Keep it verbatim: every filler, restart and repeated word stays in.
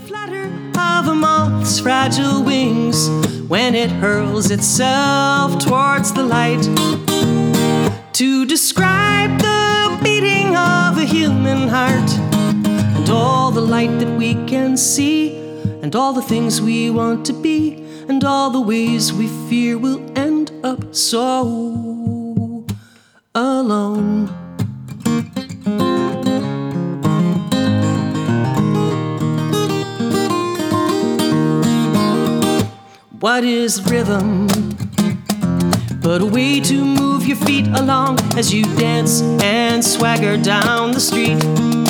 flutter of a moth's fragile wings when it hurls itself towards the light. To describe the beating of a human heart, and all the light that we can see, and all the things we want to be, and all the ways we fear we'll end up so alone. What is rhythm but a way to move your feet along as you dance and swagger down the street?